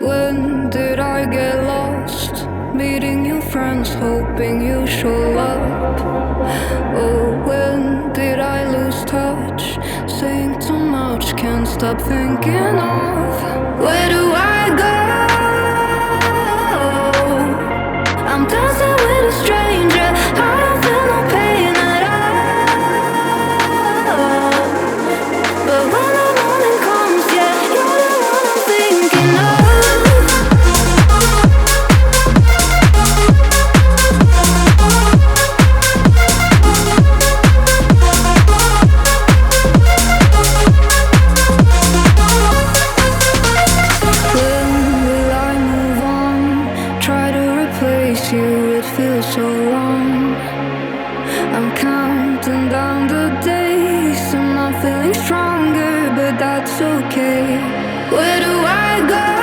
When did I get lost? Meeting new friends, hoping you show up. Oh, when did I lose touch? Saying too much, can't stop thinking of where do I go? I'm dancing with a stranger, I don't feel no pain at all. But when the morning comes, yeah, you're the one I'm thinking of. You, it feels so wrong. I'm counting down the days. I'm not feeling stronger, but that's okay. Where do I go?